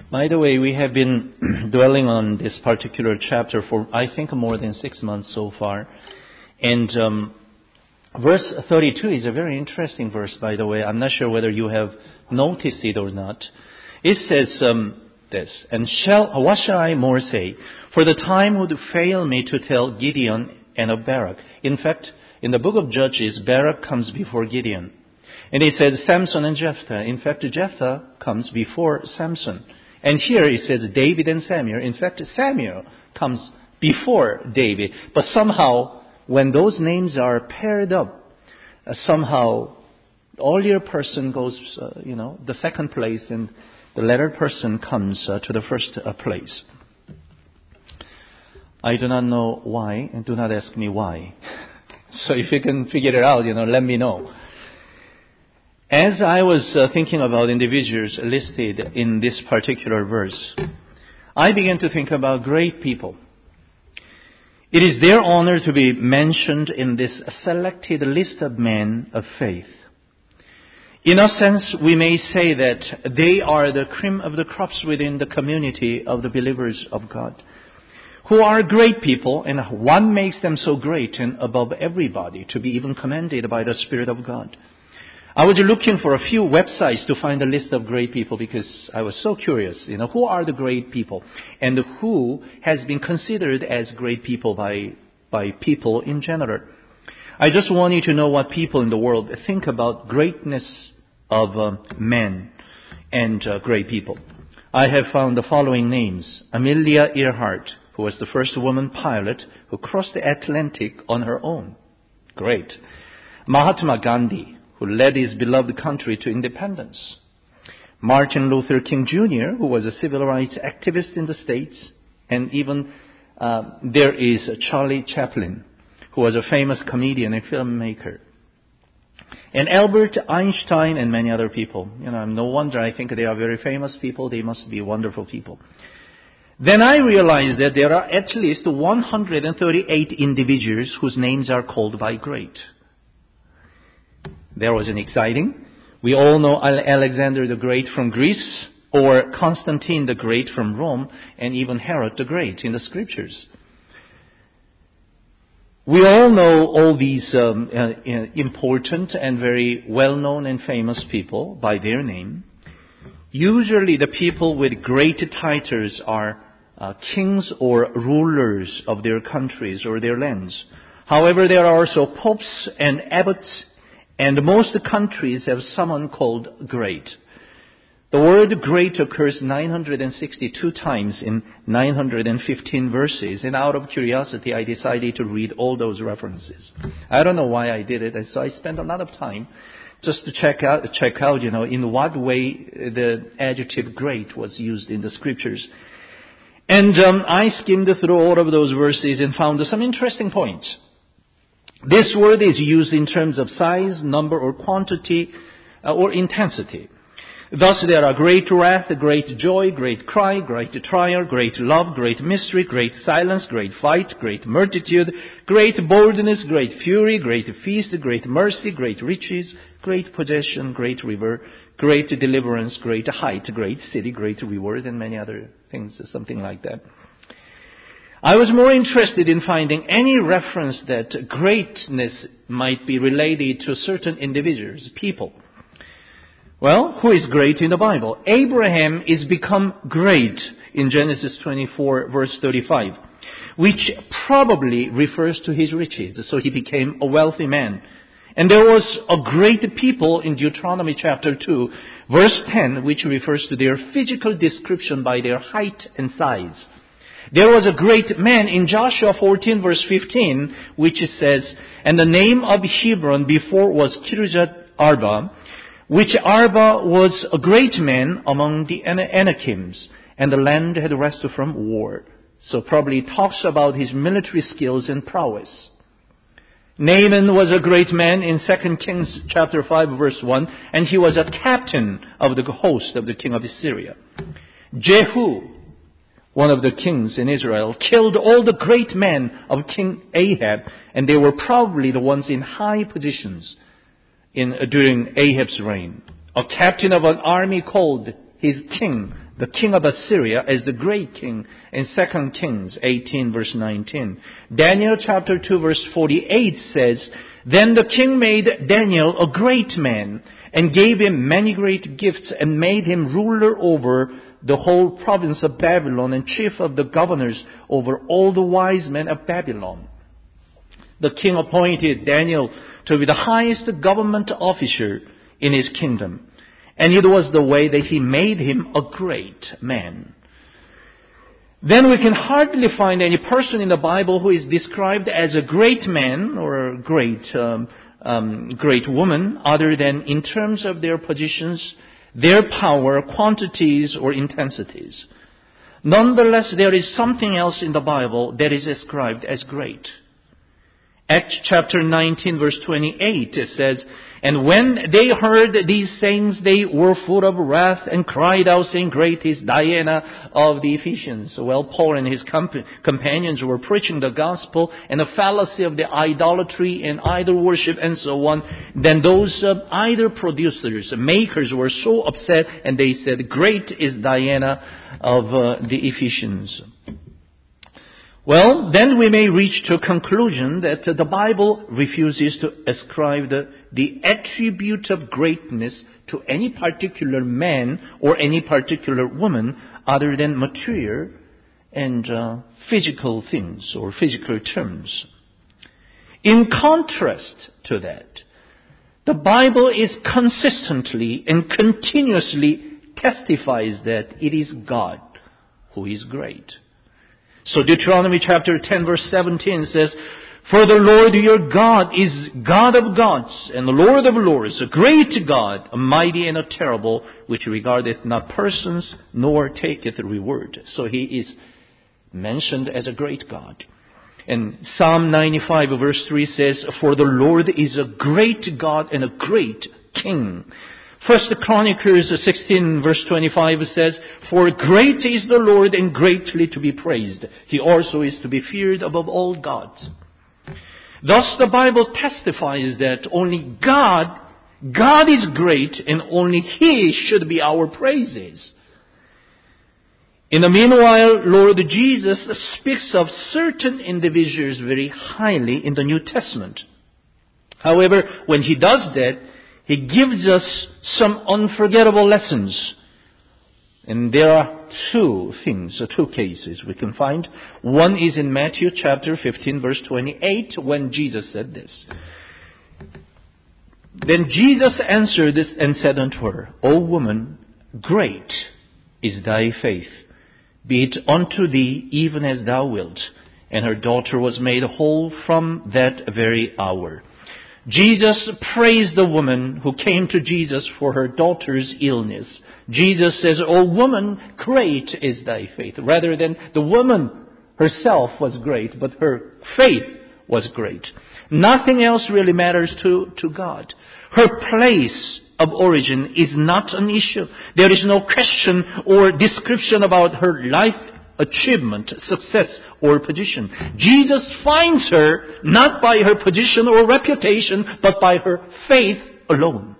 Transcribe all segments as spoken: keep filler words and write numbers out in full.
By the way, we have been dwelling on this particular chapter for, I think, more than six months so far. And um, verse thirty-two is a very interesting verse, by the way. I'm not sure whether you have noticed it or not. It says um, this, and shall, what shall I more say? For the time would fail me to tell Gideon and of Barak. In fact, in the book of Judges, Barak comes before Gideon. And it says Samson and Jephthah. In fact, Jephthah comes before Samson. And here it says David and Samuel. In fact, Samuel comes before David. But somehow, when those names are paired up, uh, somehow the earlier person goes, uh, you know, the second place, and the latter person comes uh, to the first uh, place. I do not know why, and do not ask me why. So if you can figure it out, you know, let me know. As I was uh, thinking about individuals listed in this particular verse, I began to think about great people. It is their honor to be mentioned in this selected list of men of faith. In a sense, we may say that they are the cream of the crops within the community of the believers of God, who are great people, and what makes them so great and above everybody, to be even commended by the Spirit of God. I was looking for a few websites to find a list of great people because I was so curious, you know, who are the great people and who has been considered as great people by, by people in general. I just want you to know what people in the world think about greatness of uh, men and uh, great people. I have found the following names. Amelia Earhart, who was the first woman pilot who crossed the Atlantic on her own. Great. Mahatma Gandhi, who led his beloved country to independence. Martin Luther King Junior, who was a civil rights activist in the States. And even uh, there is Charlie Chaplin, who was a famous comedian and filmmaker. And Albert Einstein and many other people. You know, no wonder I think they are very famous people. They must be wonderful people. Then I realized that there are at least one hundred thirty-eight individuals whose names are called by great. There was an exciting. We all know Alexander the Great from Greece, or Constantine the Great from Rome, and even Herod the Great in the scriptures. We all know all these um, uh, important and very well-known and famous people by their name. Usually the people with great titles are uh, kings or rulers of their countries or their lands. However, there are also popes and abbots, and most countries have someone called great. The word great occurs nine hundred sixty-two times in nine hundred fifteen verses, and out of curiosity I decided to read all those references. I don't know why I did it, and so I spent a lot of time just to check out, check out, you know, in what way the adjective great was used in the scriptures. And um, I skimmed through all of those verses and found some interesting points. This word is used in terms of size, number, or quantity, uh, or intensity. Thus there are great wrath, great joy, great cry, great trial, great love, great mystery, great silence, great fight, great multitude, great boldness, great fury, great feast, great mercy, great riches, great possession, great river, great deliverance, great height, great city, great reward, and many other things, something like that. I was more interested in finding any reference that greatness might be related to certain individuals, people. Well, who is great in the Bible? Abraham is become great in Genesis twenty-four, verse thirty-five, which probably refers to his riches. So he became a wealthy man. And there was a great people in Deuteronomy chapter two, verse ten, which refers to their physical description by their height and size. There was a great man in Joshua fourteen, verse fifteen, which says, and the name of Hebron before was Kirjath Arba, which Arba was a great man among the Anakims, and the land had rested from war. So probably talks about his military skills and prowess. Naaman was a great man in Second Kings chapter five, verse one, and he was a captain of the host of the king of Assyria. Jehu, one of the kings in Israel, killed all the great men of King Ahab, and they were probably the ones in high positions in, uh, during Ahab's reign. A captain of an army called his king the king of Assyria, as the great king in Second Kings eighteen, verse nineteen. Daniel chapter two, verse forty-eight says, "Then the king made Daniel a great man, and gave him many great gifts, and made him ruler over the whole province of Babylon, and chief of the governors over all the wise men of Babylon." The king appointed Daniel to be the highest government officer in his kingdom. And it was the way that he made him a great man. Then we can hardly find any person in the Bible who is described as a great man or a great, um, um, great woman other than in terms of their positions, their power, quantities, or intensities. Nonetheless, there is something else in the Bible that is described as great. Acts chapter nineteen, verse twenty-eight, it says, "And when they heard these things, they were full of wrath and cried out, saying, 'Great is Diana of the Ephesians.'" Well, Paul and his comp- companions were preaching the gospel and the fallacy of the idolatry and idol worship and so on. Then those uh, idol producers, makers, were so upset, and they said, "Great is Diana of uh, the Ephesians." Well, then we may reach to a conclusion that the Bible refuses to ascribe the, the attribute of greatness to any particular man or any particular woman other than material and uh, physical things or physical terms. In contrast to that, the Bible is consistently and continuously testifies that it is God who is great. So Deuteronomy chapter ten, verse seventeen says, "For the Lord your God is God of gods and the Lord of lords, a great God, a mighty and a terrible, which regardeth not persons, nor taketh reward." So he is mentioned as a great God. And Psalm ninety-five, verse three says, "For the Lord is a great God and a great King." First Chronicles sixteen, verse twenty-five says, "For great is the Lord and greatly to be praised. He also is to be feared above all gods." Thus the Bible testifies that only God, God is great, and only He should be our praises. In the meanwhile, Lord Jesus speaks of certain individuals very highly in the New Testament. However, when He does that, He gives us some unforgettable lessons. And there are two things, or two cases we can find. One is in Matthew chapter fifteen, verse twenty-eight, when Jesus said this. "Then Jesus answered this and said unto her, O woman, great is thy faith. Be it unto thee even as thou wilt. And her daughter was made whole from that very hour." Jesus praised the woman who came to Jesus for her daughter's illness. Jesus says, "O woman, great is thy faith." Rather than the woman herself was great, but her faith was great. Nothing else really matters to, to God. Her place of origin is not an issue. There is no question or description about her life achievement, success, or position. Jesus finds her not by her position or reputation, but by her faith alone.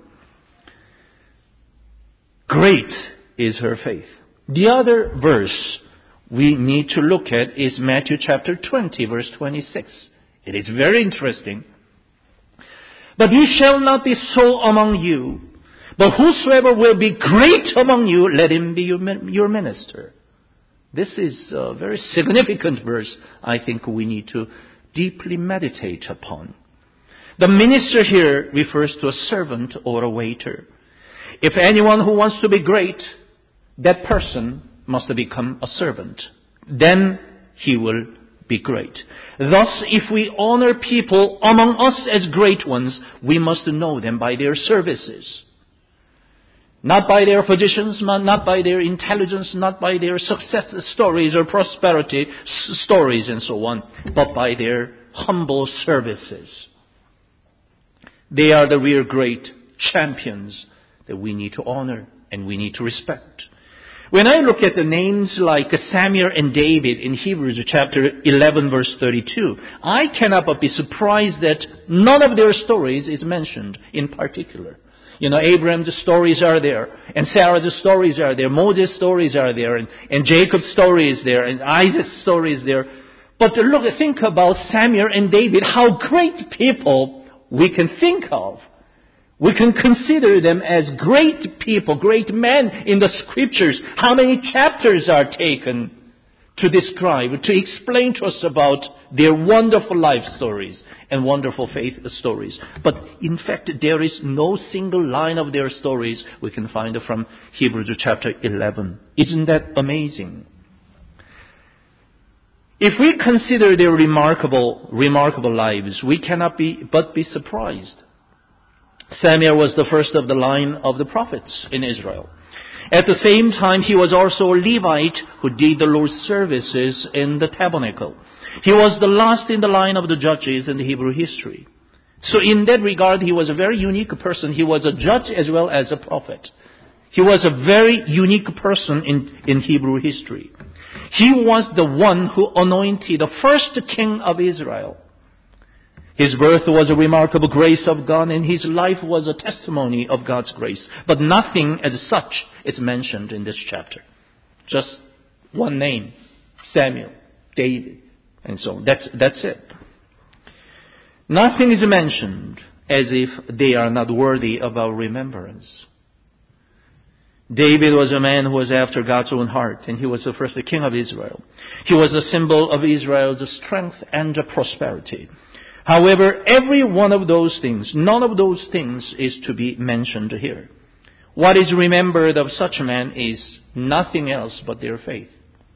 Great is her faith. The other verse we need to look at is Matthew chapter twenty, verse twenty-six. It is very interesting. "But he shall not be so among you, but whosoever will be great among you, let him be your, your minister." This is a very significant verse I think we need to deeply meditate upon. The minister here refers to a servant or a waiter. If anyone who wants to be great, that person must become a servant. Then he will be great. Thus, if we honor people among us as great ones, we must know them by their services. Not by their positions, not by their intelligence, not by their success stories or prosperity stories and so on, but by their humble services. They are the real great champions that we need to honor and we need to respect. When I look at the names like Samuel and David in Hebrews chapter eleven, verse thirty-two, I cannot but be surprised that none of their stories is mentioned in particular. You know, Abraham's stories are there, and Sarah's stories are there, Moses' stories are there, and, and Jacob's story is there, and Isaac's story is there. But look, think about Samuel and David, how great people we can think of. We can consider them as great people, great men in the Scriptures. How many chapters are taken to describe, to explain to us about their wonderful life stories and wonderful faith stories. But in fact, there is no single line of their stories we can find from Hebrews chapter eleven. Isn't that amazing? If we consider their remarkable, remarkable lives, we cannot be but be surprised. Samuel was the first of the line of the prophets in Israel. At the same time, he was also a Levite who did the Lord's services in the tabernacle. He was the last in the line of the judges in the Hebrew history. So in that regard, he was a very unique person. He was a judge as well as a prophet. He was a very unique person in, in Hebrew history. He was the one who anointed the first king of Israel. His birth was a remarkable grace of God, and his life was a testimony of God's grace. But nothing as such is mentioned in this chapter. Just one name, Samuel, David, and so on. That's, that's it. Nothing is mentioned as if they are not worthy of our remembrance. David was a man who was after God's own heart, and he was the first king of Israel. He was a symbol of Israel's strength and prosperity. However, every one of those things, none of those things is to be mentioned here. What is remembered of such a man is nothing else but their faith.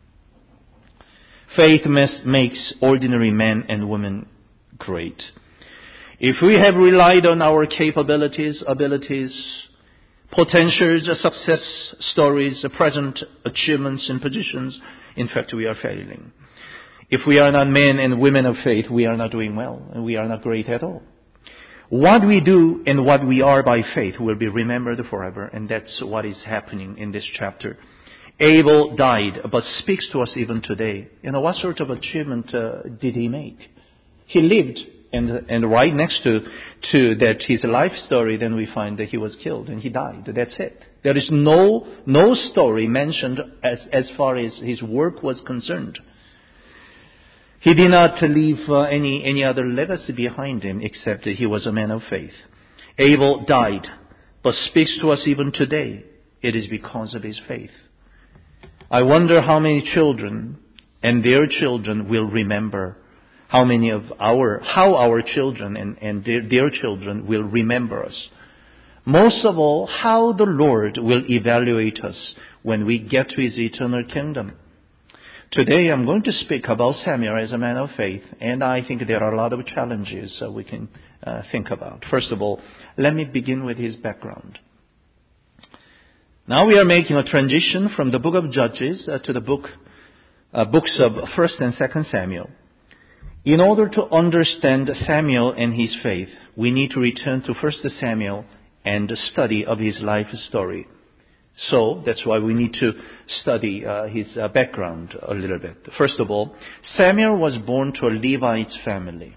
Faith makes ordinary men and women great. If we have relied on our capabilities, abilities, potentials, success stories, present achievements and positions, in fact, we are failing. If we are not men and women of faith, we are not doing well, and we are not great at all. What we do and what we are by faith will be remembered forever, and that's what is happening in this chapter. Abel died, but speaks to us even today. You know, what sort of achievement uh, did he make? He lived, and and right next to to that his life story, then we find that he was killed and he died. That's it. There is no no story mentioned as as far as his work was concerned. He did not leave uh, any, any other legacy behind him except that he was a man of faith. Abel died, but speaks to us even today. It is because of his faith. I wonder how many children and their children will remember how many of our, how our children and, and their, their children will remember us. Most of all, how the Lord will evaluate us when we get to his eternal kingdom. Today I'm going to speak about Samuel as a man of faith, and I think there are a lot of challenges uh, we can uh, think about. First of all, let me begin with his background. Now we are making a transition from the book of Judges uh, to the book, uh, books of First and Second Samuel. In order to understand Samuel and his faith, we need to return to First Samuel and the study of his life story. So that's why we need to study uh, his uh, background a little bit. First of all, Samuel was born to a Levite family.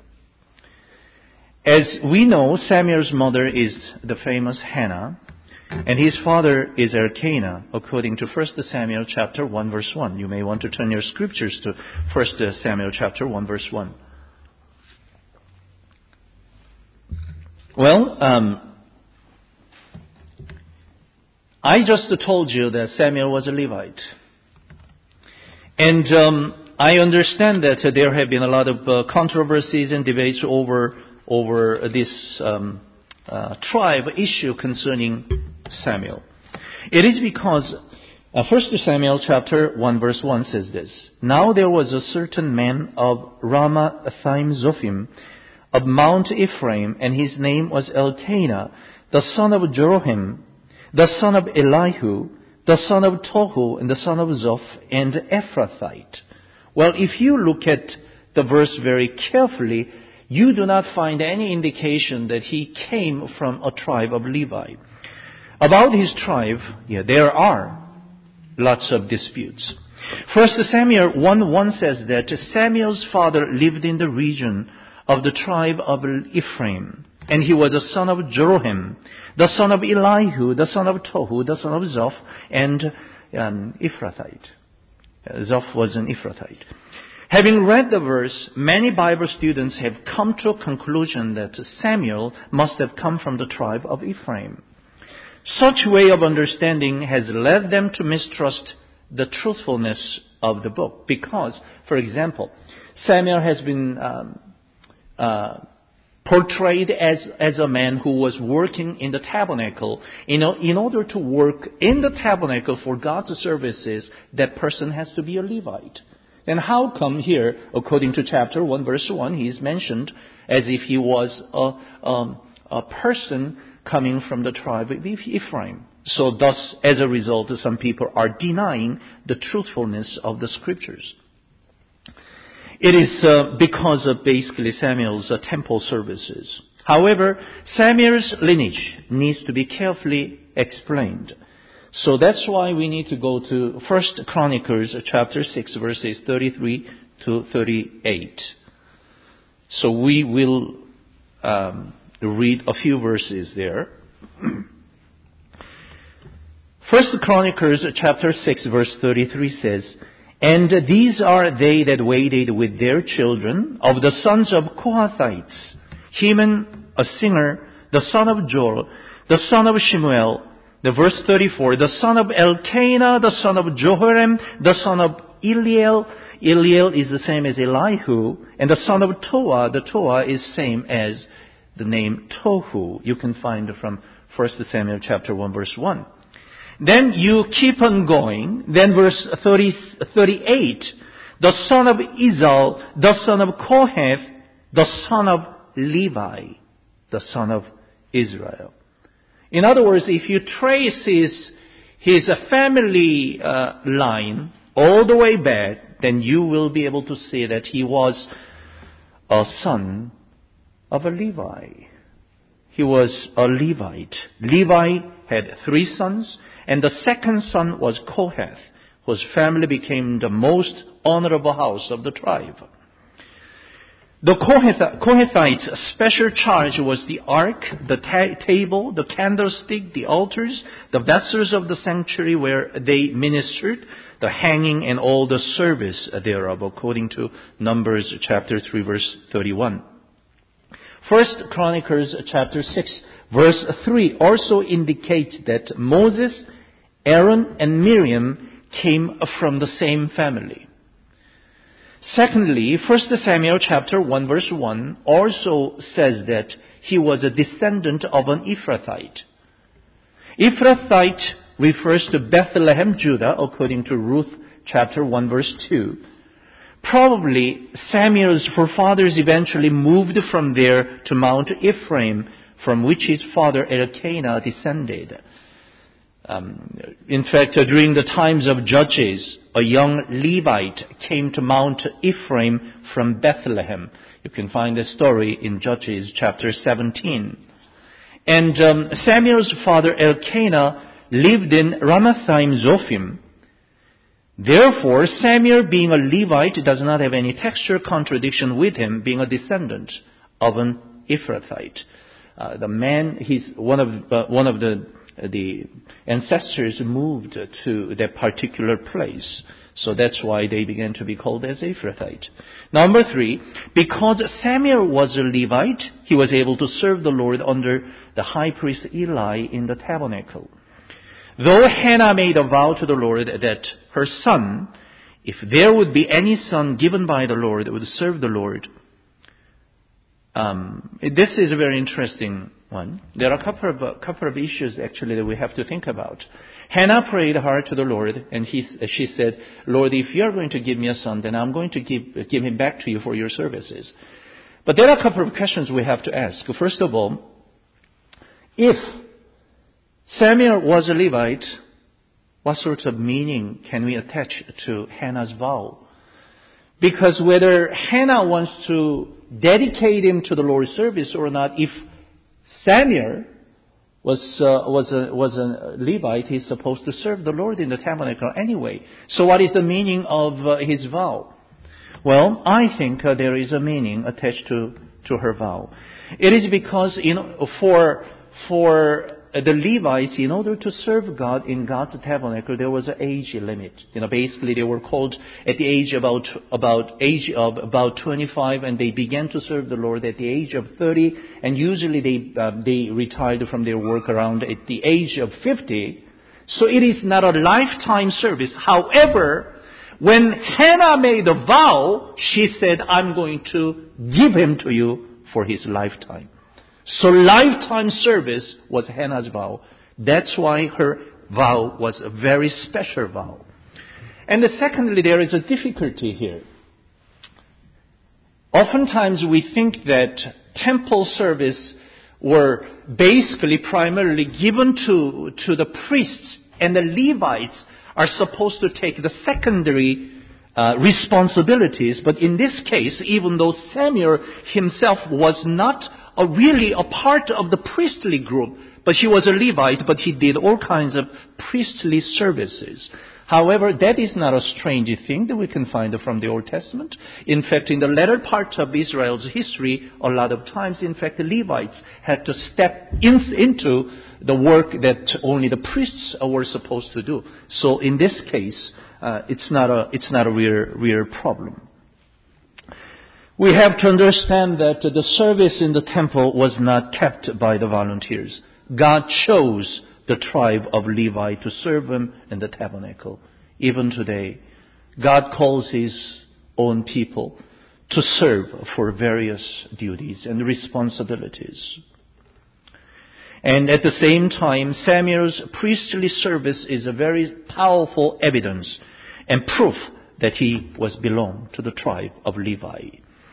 As we know, Samuel's mother is the famous Hannah, and his father is Elkanah, according to First Samuel chapter one verse one. You may want to turn your scriptures to First Samuel chapter one verse one. Well, um, I just told you that Samuel was a Levite. And um, I understand that uh, there have been a lot of uh, controversies and debates over over this um, uh, tribe issue concerning Samuel. It is because uh, First Samuel chapter one verse one says this. Now there was a certain man of Ramathaim Zophim of Mount Ephraim, and his name was Elkanah, the son of Jeroham, the son of Elihu, the son of Tohu, and the son of Zoph, and Ephrathite. Well, if you look at the verse very carefully, you do not find any indication that he came from a tribe of Levi. About his tribe, yeah, there are lots of disputes. First Samuel one one says that Samuel's father lived in the region of the tribe of Ephraim. And he was a son of Jeroham, the son of Elihu, the son of Tohu, the son of Zoph, and an Ephrathite. Zoph was an Ephrathite. Having read the verse, many Bible students have come to a conclusion that Samuel must have come from the tribe of Ephraim. Such way of understanding has led them to mistrust the truthfulness of the book. Because, for example, Samuel has been um, uh, portrayed as, as a man who was working in the tabernacle. You know, in order to work in the tabernacle for God's services, that person has to be a Levite. Then how come here, according to chapter one, verse one, he is mentioned as if he was a, um, a person coming from the tribe of Ephraim? So thus, as a result, some people are denying the truthfulness of the scriptures. It is uh, because of basically Samuel's uh, temple services. However, Samuel's lineage needs to be carefully explained. So that's why we need to go to First Chronicles chapter six, verses thirty-three to thirty-eight. So we will um, read a few verses there. First Chronicles chapter six, verse thirty-three says, "And these are they that waited with their children of the sons of Kohathites, Heman, a singer, the son of Joel, the son of Shemuel." The verse thirty-four, "The son of Elkanah, the son of Jehoram, the son of Eliel." Eliel is the same as Elihu. And the son of Toah. The Toah is same as the name Tohu. You can find it from First Samuel chapter one, verse one. Then you keep on going. Then verse thirty, thirty-eight, "The son of Izal, the son of Kohath, the son of Levi, the son of Israel." In other words, if you trace his, his family uh, line all the way back, then you will be able to see that he was a son of a Levi. He was a Levite. Levi had three sons, and the second son was Kohath, whose family became the most honorable house of the tribe. The Kohathites' special charge was the ark, the ta- table, the candlestick, the altars, the vessels of the sanctuary where they ministered, the hanging and all the service thereof, according to Numbers chapter three, verse thirty-one. First Chronicles chapter six, verse three also indicates that Moses, Aaron, and Miriam came from the same family. Secondly, First Samuel chapter one, verse one also says that he was a descendant of an Ephrathite. Ephrathite refers to Bethlehem, Judah, according to Ruth chapter one, verse two. Probably Samuel's forefathers eventually moved from there to Mount Ephraim, from which his father Elkanah descended. Um, in fact, uh, during the times of Judges, a young Levite came to Mount Ephraim from Bethlehem. You can find the story in Judges chapter seventeen. And um, Samuel's father Elkanah lived in Ramathaim Zophim. Therefore, Samuel, being a Levite, does not have any textual contradiction with him being a descendant of an Ephrathite. Uh, the man, he's one of uh, one of the the ancestors moved to that particular place. So that's why they began to be called as Ephrathite. Number three, because Samuel was a Levite, he was able to serve the Lord under the high priest Eli in the tabernacle. Though Hannah made a vow to the Lord that her son, if there would be any son given by the Lord, would serve the Lord. Um, this is a very interesting one. There are a couple of, a couple of issues actually that we have to think about. Hannah prayed hard to the Lord, and he, she said, "Lord, if you are going to give me a son, then I'm going to give, give him back to you for your services." But there are a couple of questions we have to ask. First of all, if Samuel was a Levite, what sort of meaning can we attach to Hannah's vow? Because whether Hannah wants to dedicate him to the Lord's service or not, if Samuel was uh, was a was a Levite, he's supposed to serve the Lord in the tabernacle anyway. So what is the meaning of uh, his vow? Well, I think uh, there is a meaning attached to to her vow. It is because, you know, for, for the Levites, in order to serve God in God's tabernacle, there was an age limit. You know, basically they were called at the age about, about age of about twenty-five, and they began to serve the Lord at the age of thirty, and usually they, uh, they retired from their work around at the age of fifty. So it is not a lifetime service. However, when Hannah made a vow, she said, I'm going to give him to you for his lifetime. So lifetime service was Hannah's vow. That's why her vow was a very special vow. And secondly, there is a difficulty here. Oftentimes we think that temple service were basically primarily given to, to the priests, and the Levites are supposed to take the secondary uh, responsibilities. But in this case, even though Samuel himself was not a, really a part of the priestly group, but he was a Levite, but he did all kinds of priestly services. However, that is not a strange thing that we can find from the Old Testament. In fact, in the latter part of Israel's history, a lot of times, in fact, the Levites had to step in, into the work that only the priests were supposed to do. So in this case, uh, it's not a, it's not a real, real problem. We have to understand that the service in the temple was not kept by the volunteers. God chose the tribe of Levi to serve him in the tabernacle. Even today, God calls his own people to serve for various duties and responsibilities. And at the same time, Samuel's priestly service is a very powerful evidence and proof that he was belonged to the tribe of Levi.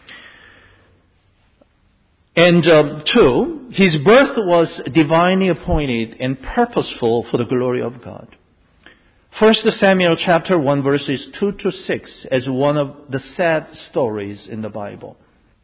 And um, two, his birth was divinely appointed and purposeful for the glory of God. First Samuel chapter one verses two to six as one of the sad stories in the Bible.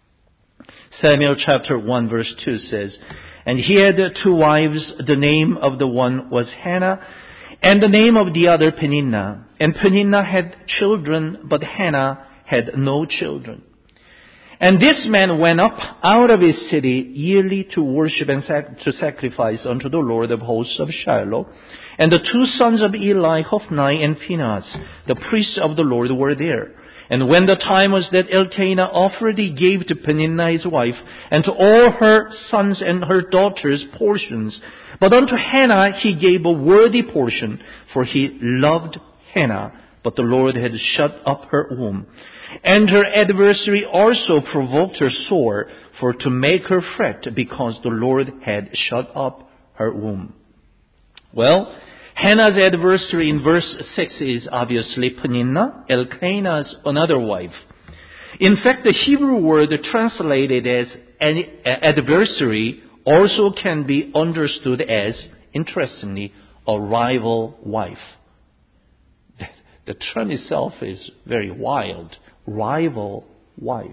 Samuel chapter one verse two says, And he had two wives, the name of the one was Hannah, and the name of the other Peninnah. And Peninnah had children, but Hannah had no children. And this man went up out of his city yearly to worship and sac- to sacrifice unto the Lord of hosts of Shiloh. And the two sons of Eli, Hophni and Phinehas, the priests of the Lord, were there. And when the time was that Elkanah offered, he gave to Peninnah his wife, and to all her sons and her daughters portions. But unto Hannah he gave a worthy portion, for he loved Hannah, but the Lord had shut up her womb. And her adversary also provoked her sore, for to make her fret, because the Lord had shut up her womb. Well, Hannah's adversary in verse six is obviously Peninnah, Elkanah's another wife. In fact, the Hebrew word translated as an adversary also can be understood as, interestingly, a rival wife. The term itself is very wild. Rival wife.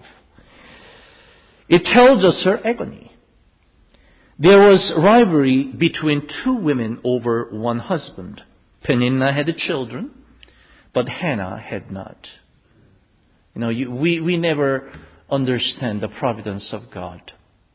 It tells us her agony. There was rivalry between two women over one husband. Peninnah had children, but Hannah had not. You know, you, we, we never understand the providence of God.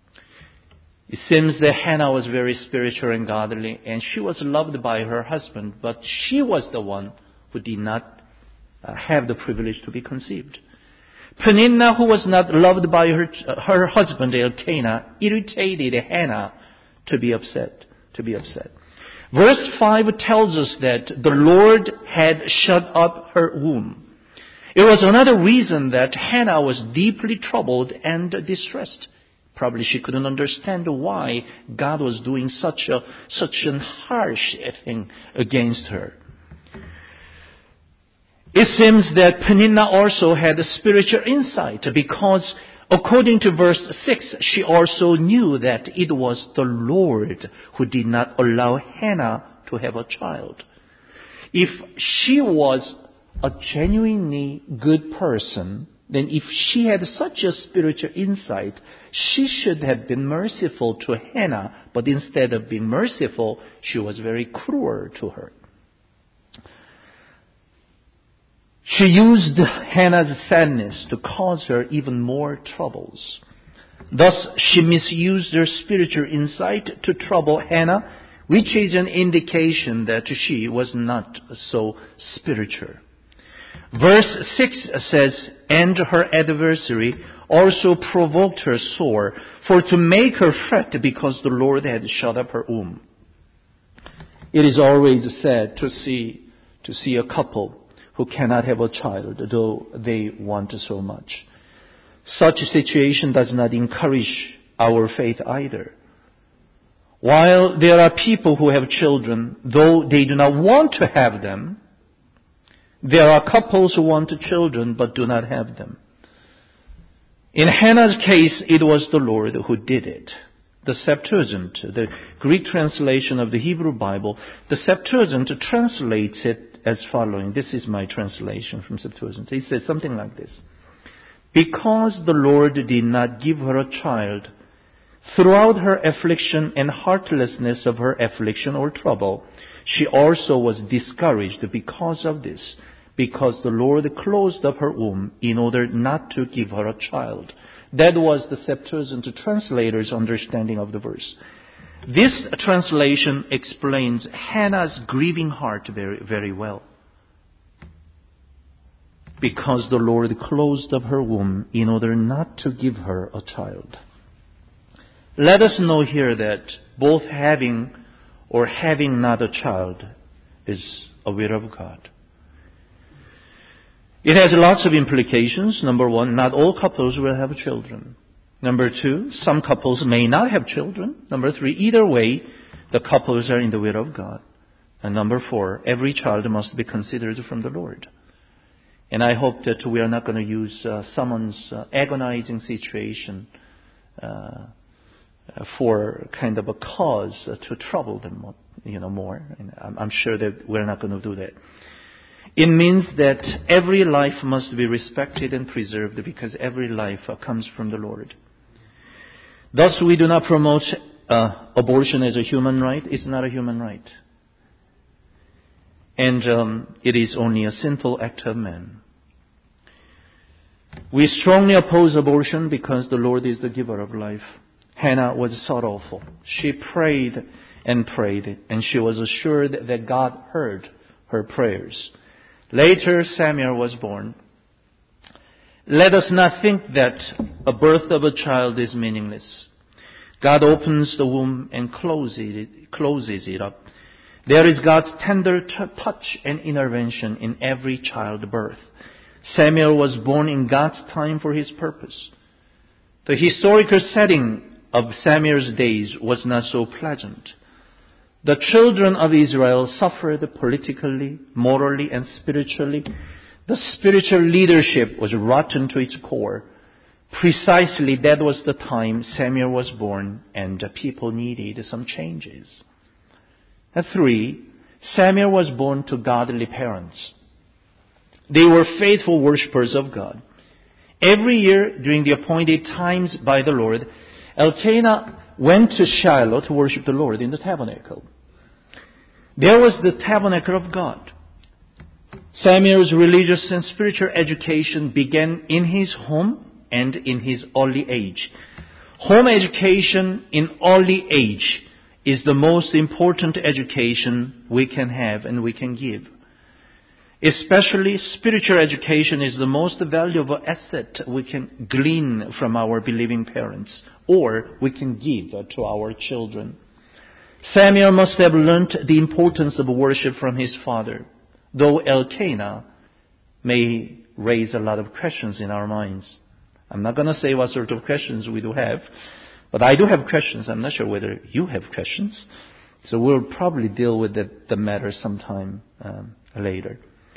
It seems that Hannah was very spiritual and godly, and she was loved by her husband, but she was the one who did not uh, have the privilege to be conceived. Peninnah, who was not loved by her, her husband Elkanah, irritated Hannah to be upset. To be upset. Verse five tells us that the Lord had shut up her womb. It was another reason that Hannah was deeply troubled and distressed. Probably she couldn't understand why God was doing such a such a harsh thing against her. It seems that Peninnah also had a spiritual insight, because according to verse six, she also knew that it was the Lord who did not allow Hannah to have a child. If she was a genuinely good person, then if she had such a spiritual insight, she should have been merciful to Hannah, but instead of being merciful, she was very cruel to her. She used Hannah's sadness to cause her even more troubles. Thus, she misused her spiritual insight to trouble Hannah, which is an indication that she was not so spiritual. Verse six says, "And her adversary also provoked her sore, for to make her fret because the Lord had shut up her womb." It is always sad to see to see a couple who cannot have a child, though they want so much. Such a situation does not encourage our faith either. While there are people who have children, though they do not want to have them, there are couples who want children but do not have them. In Hannah's case, it was the Lord who did it. The Septuagint, the Greek translation of the Hebrew Bible, the Septuagint translates it as following. This is my translation from Septuagint. It says something like this. "Because the Lord did not give her a child, throughout her affliction and heartlessness of her affliction or trouble, she also was discouraged because of this, because the Lord closed up her womb in order not to give her a child." That was the Septuagint translator's understanding of the verse. This translation explains Hannah's grieving heart very, very well. Because the Lord closed up her womb in order not to give her a child. Let us know here that both having or having not a child is a will of God. It has lots of implications. Number one, not all couples will have children. Number two, some couples may not have children. Number three, either way, the couples are in the will of God. And number four, every child must be considered from the Lord. And I hope that we are not going to use uh, someone's uh, agonizing situation uh, for kind of a cause uh, to trouble them, you know, more. And I'm, I'm sure that we're not going to do that. It means that every life must be respected and preserved because every life uh, comes from the Lord. Thus, we do not promote uh, abortion as a human right. It's not a human right. And um, it is only a sinful act of man. We strongly oppose abortion because the Lord is the giver of life. Hannah was sorrowful. She prayed and prayed, and she was assured that God heard her prayers. Later, Samuel was born. Let us not think that a birth of a child is meaningless. God opens the womb and closes it, closes it up. There is God's tender t- touch and intervention in every childbirth. Samuel was born in God's time for his purpose. The historical setting of Samuel's days was not so pleasant. The children of Israel suffered politically, morally, and spiritually. The spiritual leadership was rotten to its core. Precisely that was the time Samuel was born, and the people needed some changes. At three, Samuel was born to godly parents. They were faithful worshippers of God. Every year, during the appointed times by the Lord, Elkanah went to Shiloh to worship the Lord in the tabernacle. There was the tabernacle of God. Samuel's religious and spiritual education began in his home and in his early age. Home education in early age is the most important education we can have and we can give. Especially spiritual education is the most valuable asset we can glean from our believing parents, or we can give to our children. Samuel must have learnt the importance of worship from his father, though Elkanah may raise a lot of questions in our minds. I'm not going to say what sort of questions we do have, but I do have questions. I'm not sure whether you have questions. So we'll probably deal with the, the matter sometime um, later.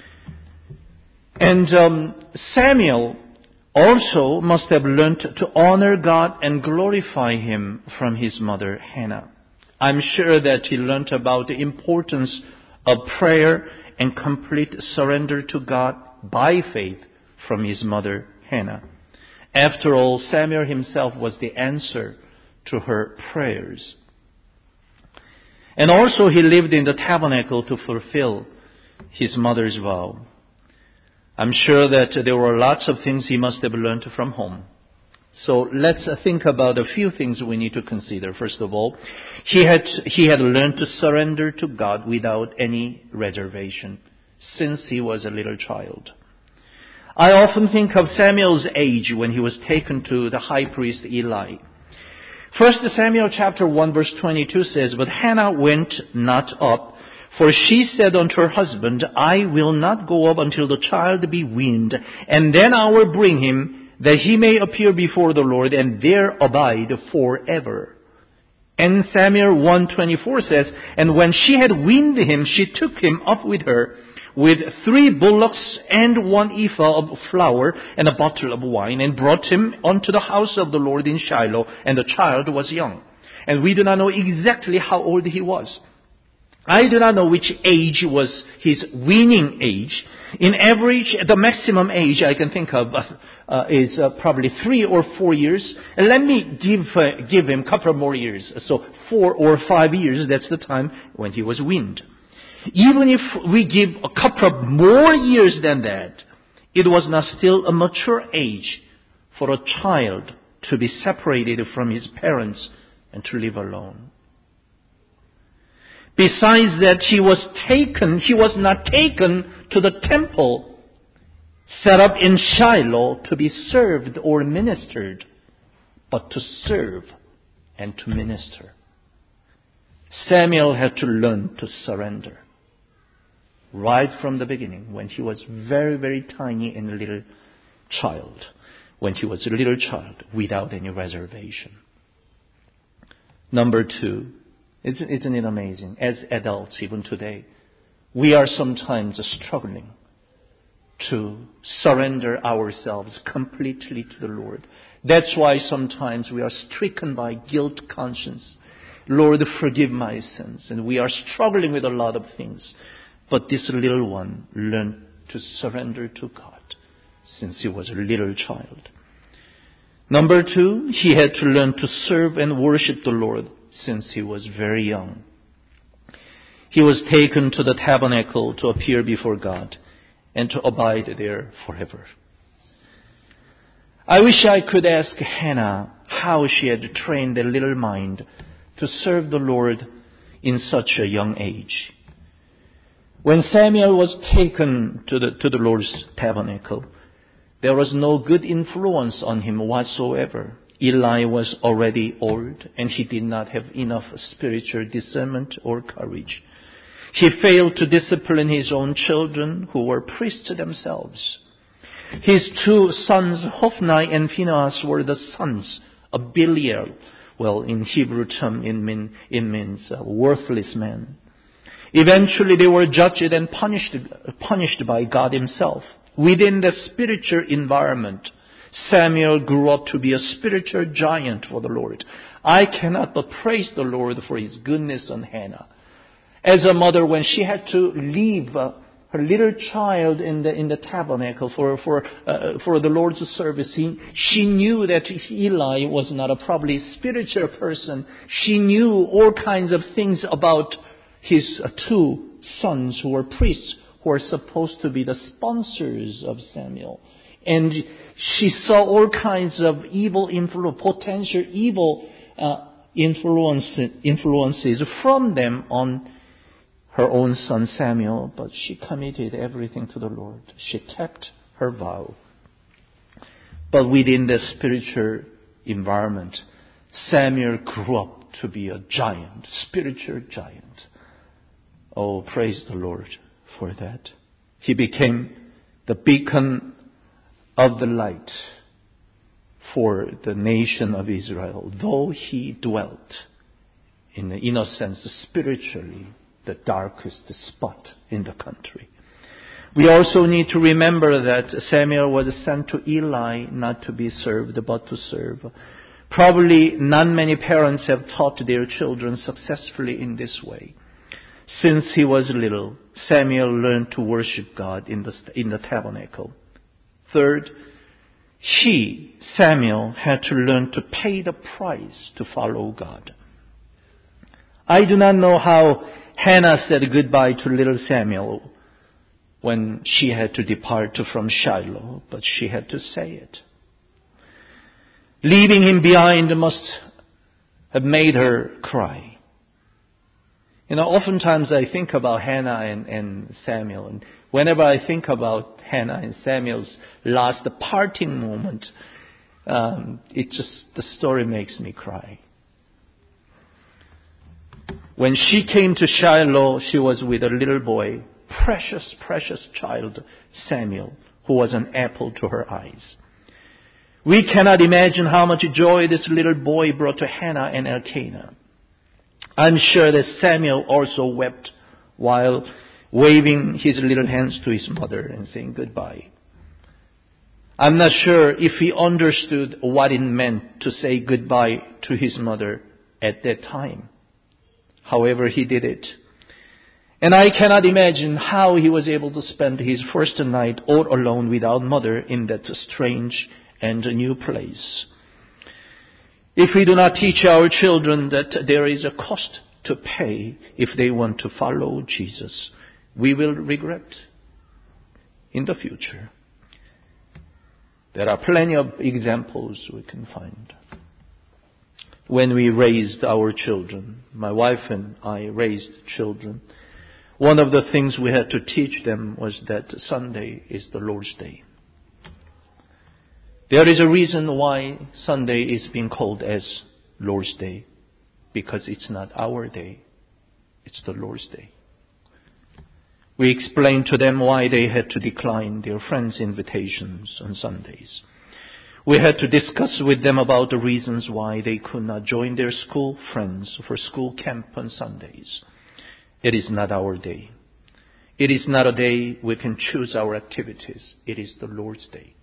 And um, Samuel also must have learned to honor God and glorify Him from his mother Hannah. I'm sure that he learned about the importance of prayer and complete surrender to God by faith from his mother Hannah. After all, Samuel himself was the answer to her prayers. And also he lived in the tabernacle to fulfill his mother's vow. I'm sure that there were lots of things he must have learned from home. So let's think about a few things we need to consider. First of all, he had, he had learned to surrender to God without any reservation since he was a little child. I often think of Samuel's age when he was taken to the high priest Eli. First Samuel chapter one verse twenty-two says, "But Hannah went not up, for she said unto her husband, I will not go up until the child be weaned, and then I will bring him, that he may appear before the Lord, and there abide forever." And Samuel one twenty-four says, "And when she had weaned him, she took him up with her, with three bullocks and one ephah of flour and a bottle of wine, and brought him unto the house of the Lord in Shiloh, and the child was young." And we do not know exactly how old he was. I do not know which age was his weaning age. In average, the maximum age I can think of uh, is uh, probably three or four years. And let me give uh, give him a couple of more years. So four or five years, that's the time when he was weaned. Even if we give a couple of more years than that, it was not still a mature age for a child to be separated from his parents and to live alone. Besides that, he was taken, he was not taken to the temple set up in Shiloh to be served or ministered, but to serve and to minister. Samuel had to learn to surrender right from the beginning, when he was very, very tiny and a little child, when he was a little child without any reservation. Number two, Isn't, isn't it amazing? As adults, even today, we are sometimes struggling to surrender ourselves completely to the Lord. That's why sometimes we are stricken by guilt conscience. Lord, forgive my sins. And we are struggling with a lot of things. But this little one learned to surrender to God since he was a little child. Number two, he had to learn to serve and worship the Lord since he was very young. He was taken to the tabernacle to appear before God and to abide there forever. I wish I could ask Hannah how she had trained a little mind to serve the Lord in such a young age. When Samuel was taken to the, to the Lord's tabernacle, there was no good influence on him whatsoever. Eli was already old, and he did not have enough spiritual discernment or courage. He failed to discipline his own children, who were priests themselves. His two sons, Hophni and Phinehas, were the sons of Belial. Well, in Hebrew term, it, mean, it means uh, worthless man. Eventually, they were judged and punished, punished by God himself. Within the spiritual environment, Samuel grew up to be a spiritual giant for the Lord. I cannot but praise the Lord for his goodness on Hannah. As a mother, when she had to leave uh, her little child in the in the tabernacle for for uh, for the Lord's service, he, she knew that Eli was not a probably spiritual person. She knew all kinds of things about his uh, two sons who were priests, who were supposed to be the sponsors of Samuel. And she saw all kinds of evil influence, potential evil uh, influence, influences from them on her own son Samuel. But she committed everything to the Lord. She kept her vow. But within the spiritual environment, Samuel grew up to be a giant, spiritual giant. Oh, praise the Lord for that. He became the beacon of the light for the nation of Israel, though he dwelt in, in a sense, spiritually, the darkest spot in the country. We also need to remember that Samuel was sent to Eli not to be served, but to serve. Probably not many parents have taught their children successfully in this way. Since he was little, Samuel learned to worship God in the, in the tabernacle. Third, he, Samuel, had to learn to pay the price to follow God. I do not know how Hannah said goodbye to little Samuel when she had to depart from Shiloh, but she had to say it. Leaving him behind must have made her cry. You know, oftentimes I think about Hannah and, and Samuel, and whenever I think about Hannah and Samuel's last parting moment, um, it just, the story makes me cry. When she came to Shiloh, she was with a little boy, precious, precious child, Samuel, who was an apple to her eyes. We cannot imagine how much joy this little boy brought to Hannah and Elkanah. I'm sure that Samuel also wept while waving his little hands to his mother and saying goodbye. I'm not sure if he understood what it meant to say goodbye to his mother at that time. However, he did it. And I cannot imagine how he was able to spend his first night all alone without mother in that strange and new place. If we do not teach our children that there is a cost to pay if they want to follow Jesus, we will regret in the future. There are plenty of examples we can find. When we raised our children, my wife and I raised children, one of the things we had to teach them was that Sunday is the Lord's Day. There is a reason why Sunday is being called as Lord's Day, because it's not our day, it's the Lord's Day. We explained to them why they had to decline their friends' invitations on Sundays. We had to discuss with them about the reasons why they could not join their school friends for school camp on Sundays. It is not our day. It is not a day we can choose our activities. It is the Lord's Day.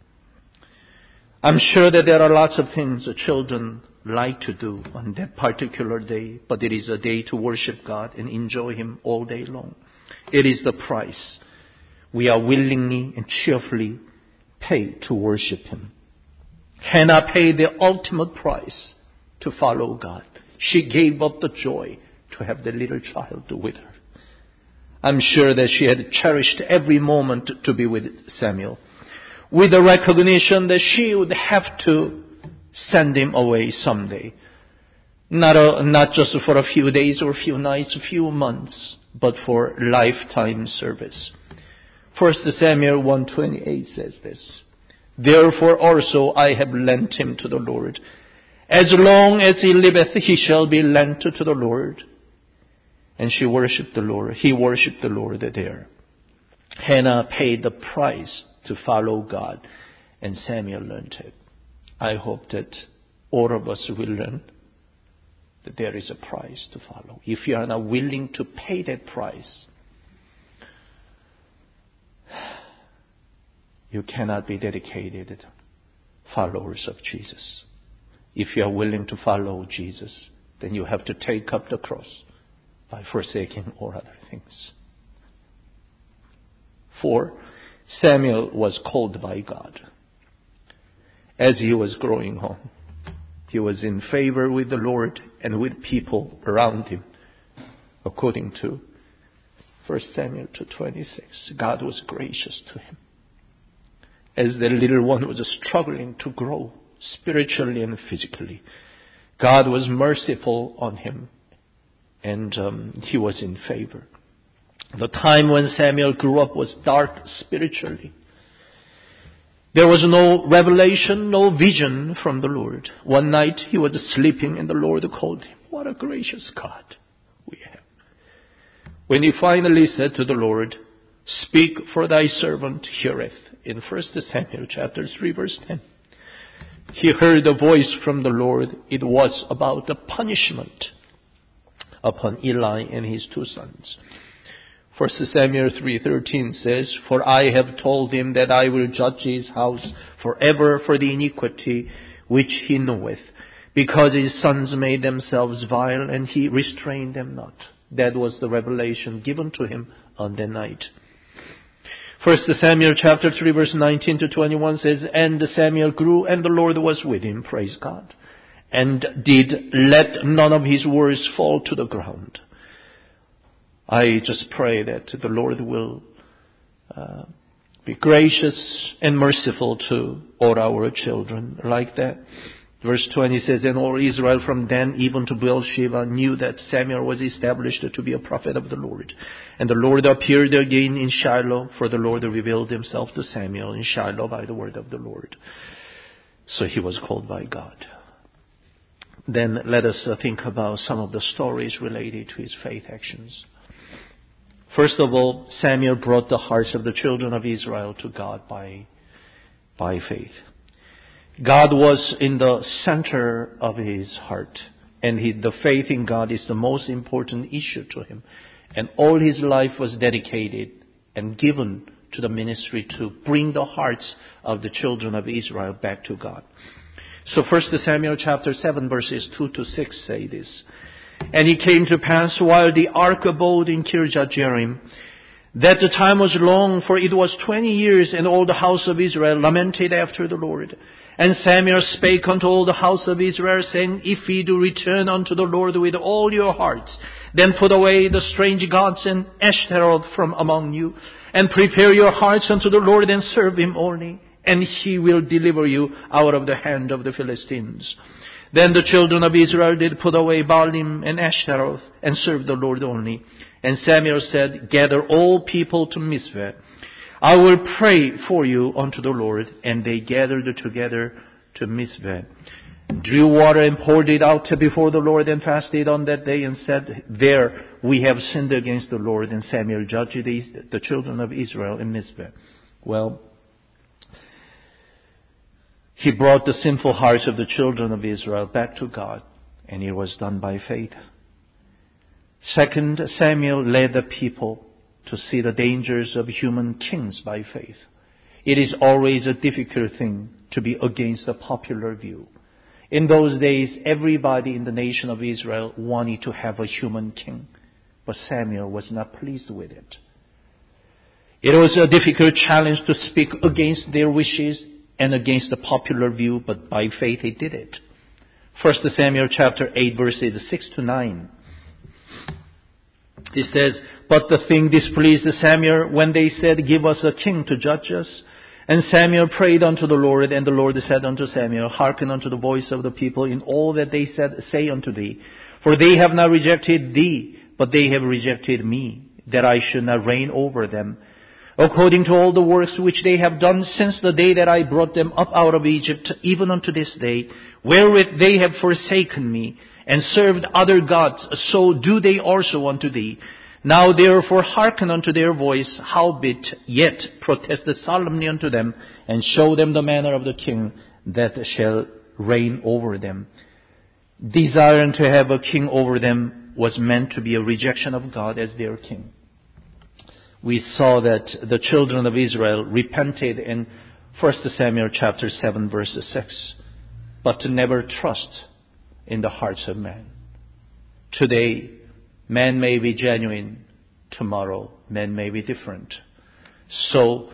I'm sure that there are lots of things the children like to do on that particular day, but it is a day to worship God and enjoy Him all day long. It is the price we are willingly and cheerfully pay to worship Him. Hannah paid the ultimate price to follow God. She gave up the joy to have the little child with her. I'm sure that she had cherished every moment to be with Samuel, with the recognition that she would have to send him away someday. Not, a, not just for a few days or a few nights, a few months, but for lifetime service. First Samuel one twenty-eight says this, "Therefore also I have lent him to the Lord. As long as he liveth, he shall be lent to the Lord." And she worshipped the Lord. He worshipped the Lord there. Hannah paid the price to follow God, and Samuel learned it. I hope that all of us will learn that there is a price to follow. If you are not willing to pay that price, you cannot be dedicated followers of Jesus. If you are willing to follow Jesus, then you have to take up the cross by forsaking all other things. For Samuel was called by God. As he was growing on, he was in favor with the Lord and with people around him. According to First Samuel two twenty-six, God was gracious to him. As the little one was struggling to grow spiritually and physically, God was merciful on him, and um, he was in favor. The time when Samuel grew up was dark spiritually. There was no revelation, no vision from the Lord. One night he was sleeping and the Lord called him. What a gracious God we have. When he finally said to the Lord, "Speak, for thy servant heareth," in First Samuel chapter three verse ten, he heard a voice from the Lord. It was about the punishment upon Eli and his two sons. First Samuel three thirteen says, "For I have told him that I will judge his house forever for the iniquity which he knoweth, because his sons made themselves vile, and he restrained them not." That was the revelation given to him on that night. First Samuel chapter three verse nineteen to twenty-one says, "And Samuel grew, and the Lord was with him," praise God, "and did let none of his words fall to the ground." I just pray that the Lord will uh, be gracious and merciful to all our children like that. Verse twenty says, and all Israel from Dan even to Beersheba knew that Samuel was established to be a prophet of the Lord. And the Lord appeared again in Shiloh, for the Lord revealed himself to Samuel in Shiloh by the word of the Lord. So he was called by God. Then let us think about some of the stories related to his faith actions. First of all, Samuel brought the hearts of the children of Israel to God by, by faith. God was in the center of his heart, and he, the faith in God is the most important issue to him. And all his life was dedicated and given to the ministry to bring the hearts of the children of Israel back to God. So First Samuel chapter seven verses two to six say this. And it came to pass while the ark abode in Kirjath Jearim, that the time was long, for it was twenty years, and all the house of Israel lamented after the Lord. And Samuel spake unto all the house of Israel, saying, if ye do return unto the Lord with all your hearts, then put away the strange gods and Ashtaroth from among you, and prepare your hearts unto the Lord, and serve him only, and he will deliver you out of the hand of the Philistines. Then the children of Israel did put away Baalim and Ashtaroth, and serve the Lord only. And Samuel said, gather all people to Mizpeh. I will pray for you unto the Lord. And they gathered together to Mizpeh, drew water and poured it out before the Lord, and fasted on that day, and said, there we have sinned against the Lord. And Samuel judged the children of Israel in Mizpeh. Well, he brought the sinful hearts of the children of Israel back to God, and it was done by faith. Second, Samuel led the people to see the dangers of human kings by faith. It is always a difficult thing to be against the popular view. In those days, everybody in the nation of Israel wanted to have a human king, but Samuel was not pleased with it. It was a difficult challenge to speak against their wishes and against the popular view, but by faith he did it. First Samuel chapter eight verses six to nine. It says, but the thing displeased Samuel when they said, give us a king to judge us. And Samuel prayed unto the Lord, and the Lord said unto Samuel, hearken unto the voice of the people in all that they said, say unto thee. For they have not rejected thee, but they have rejected me, that I should not reign over them, according to all the works which they have done since the day that I brought them up out of Egypt, even unto this day, wherewith they have forsaken me, and served other gods, so do they also unto thee. Now therefore hearken unto their voice, howbeit yet protest solemnly unto them, and show them the manner of the king that shall reign over them. Desiring to have a king over them was meant to be a rejection of God as their king. We saw that the children of Israel repented in First Samuel chapter seven verse six, but to never trust in the hearts of man. Today, man may be genuine. Tomorrow, man may be different. So,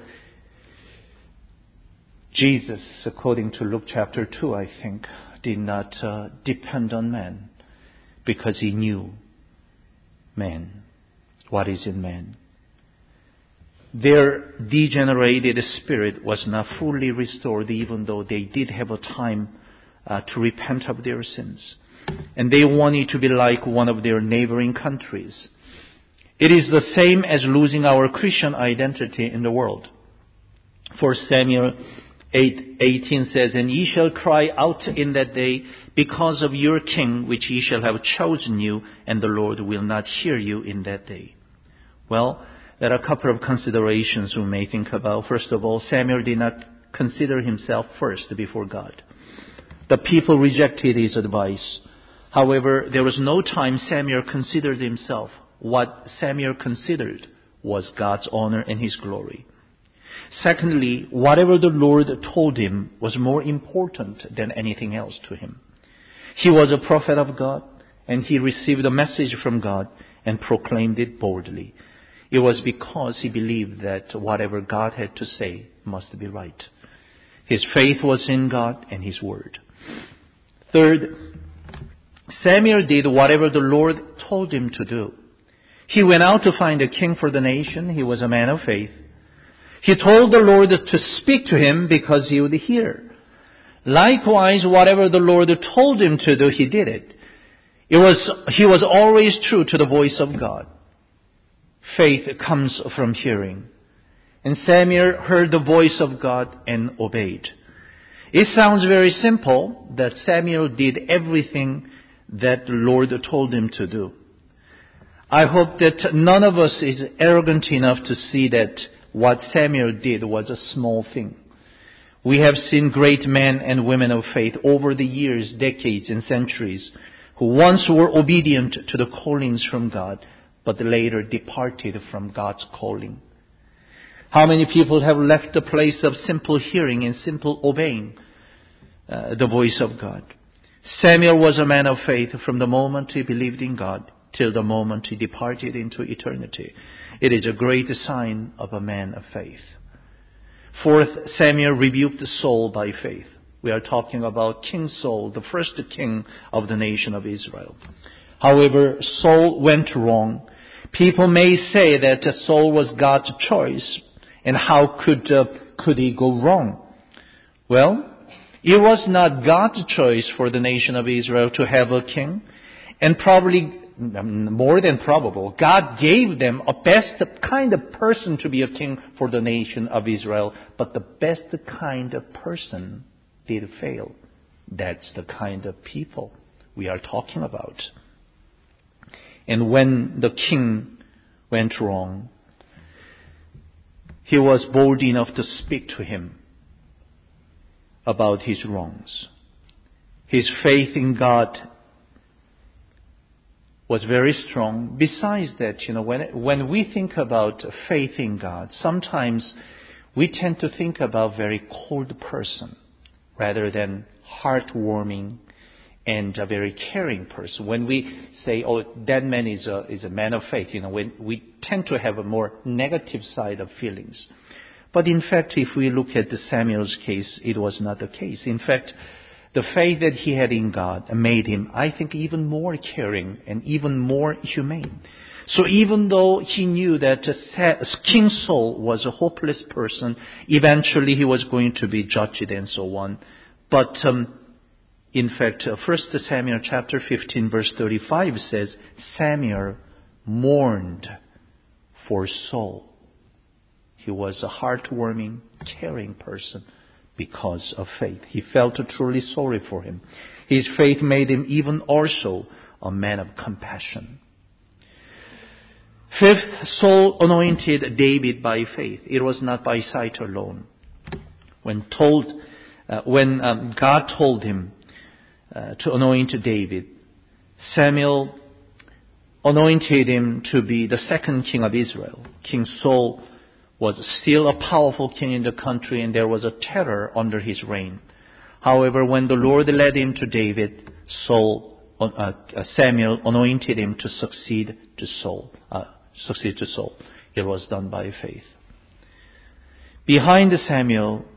Jesus, according to Luke chapter two, I think, did not uh, depend on man, because he knew man, what is in man. Their degenerated spirit was not fully restored, even though they did have a time uh, to repent of their sins. And they wanted to be like one of their neighboring countries. It is the same as losing our Christian identity in the world. First Samuel eight eighteen says, and ye shall cry out in that day because of your king, which ye shall have chosen you, and the Lord will not hear you in that day. Well, there are a couple of considerations we may think about. First of all, Samuel did not consider himself first before God. The people rejected his advice. However, there was no time Samuel considered himself. What Samuel considered was God's honor and his glory. Secondly, whatever the Lord told him was more important than anything else to him. He was a prophet of God, and he received a message from God and proclaimed it boldly. It was because he believed that whatever God had to say must be right. His faith was in God and his word. Third, Samuel did whatever the Lord told him to do. He went out to find a king for the nation. He was a man of faith. He told the Lord to speak to him because he would hear. Likewise, whatever the Lord told him to do, he did it. It was, he was always true to the voice of God. Faith comes from hearing. And Samuel heard the voice of God and obeyed. It sounds very simple that Samuel did everything that the Lord told him to do. I hope that none of us is arrogant enough to see that what Samuel did was a small thing. We have seen great men and women of faith over the years, decades, and centuries who once were obedient to the callings from God, but later departed from God's calling. How many people have left the place of simple hearing and simple obeying uh, the voice of God? Samuel was a man of faith from the moment he believed in God till the moment he departed into eternity. It is a great sign of a man of faith. Fourth, Samuel rebuked Saul by faith. We are talking about King Saul, the first king of the nation of Israel. However, Saul went wrong. People may say that Saul was God's choice, and how could uh, could he go wrong? Well, it was not God's choice for the nation of Israel to have a king, and probably more than probable, God gave them a best kind of person to be a king for the nation of Israel, but the best kind of person did fail. That's the kind of people we are talking about. And when the king went wrong, he was bold enough to speak to him about his wrongs. His faith in God was very strong. Besides that, you know, when when we think about faith in God, sometimes we tend to think about a very cold person rather than heartwarming and a very caring person. When we say, "Oh, that man is a is a man of faith," you know, when we tend to have a more negative side of feelings. But in fact, if we look at the Samuel's case, it was not the case. In fact, the faith that he had in God made him, I think, even more caring and even more humane. So even though he knew that King Saul was a hopeless person, eventually he was going to be judged and so on. But um, in fact, uh, First Samuel chapter fifteen verse thirty-five says, Samuel mourned for Saul. He was a heartwarming, caring person. Because of faith. He felt truly sorry for him. His faith made him even also a man of compassion. Fifth, Saul anointed David by faith. It was not by sight alone. When told, uh, when um, God told him uh, to anoint David, Samuel anointed him to be the second king of Israel. King Saul was still a powerful king in the country, and there was a terror under his reign. However, when the Lord led him to David, Saul, uh, Samuel anointed him to succeed to Saul. Uh, succeed to Saul. It was done by faith. Behind Samuel,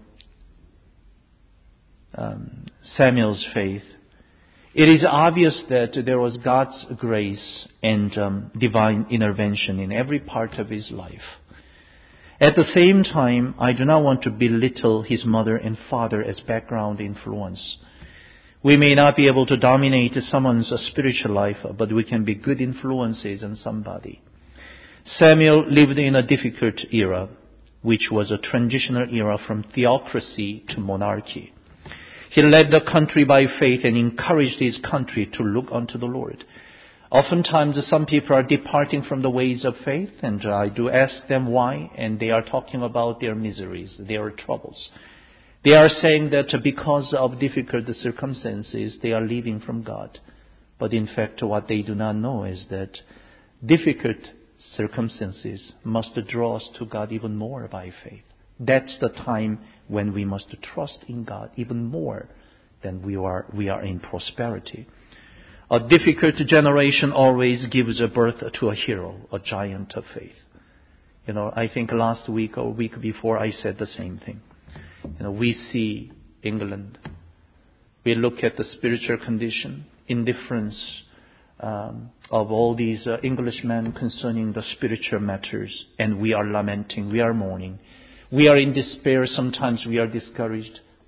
um, Samuel's faith, it is obvious that there was God's grace and um, divine intervention in every part of his life. At the same time, I do not want to belittle his mother and father as background influence. We may not be able to dominate someone's spiritual life, but we can be good influences on somebody. Samuel lived in a difficult era, which was a transitional era from theocracy to monarchy. He led the country by faith and encouraged his country to look unto the Lord. Oftentimes, some people are departing from the ways of faith, and I do ask them why, and they are talking about their miseries, their troubles. They are saying that because of difficult circumstances, they are leaving from God. But in fact, what they do not know is that difficult circumstances must draw us to God even more by faith. That's the time when we must trust in God even more than we are, we are in prosperity. A difficult generation always gives a birth to a hero, a giant of faith. You know, I think last week or week before I said the same thing. You know, we see England. We look at the spiritual condition, indifference um, of all these uh, Englishmen concerning the spiritual matters, and we are lamenting, we are mourning. We are in despair, sometimes we are discouraged.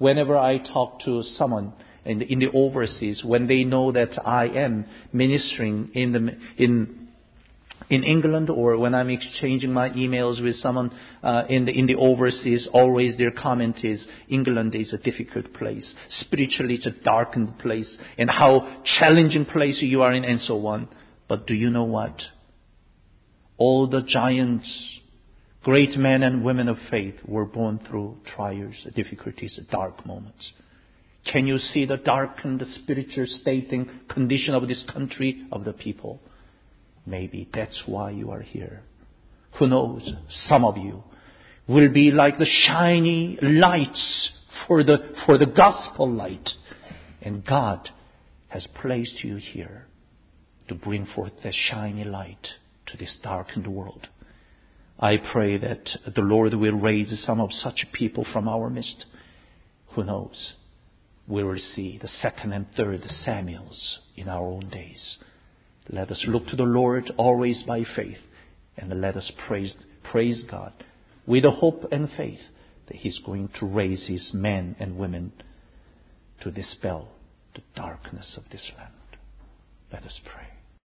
whenever I talk to someone in the, in the overseas, when they know that I am ministering in the in in England, or when I'm exchanging my emails with someone uh, in the in the overseas, always their comment is, England is a difficult place. Spiritually, it's a darkened place, and how challenging place you are in, and so on. But do you know what? All the giants, great men and women of faith, were born through trials, difficulties, dark moments. Can you see the darkened spiritual state and condition of this country, of the people? Maybe that's why you are here. Who knows? Some of you will be like the shiny lights for the, for the gospel light. And God has placed you here to bring forth the shiny light to this darkened world. I pray that the Lord will raise some of such people from our midst. Who knows? We will see the second and third Samuels in our own days. Let us look to the Lord always by faith, and let us praise, praise God with the hope and faith that He's going to raise His men and women to dispel the darkness of this land. Let us pray.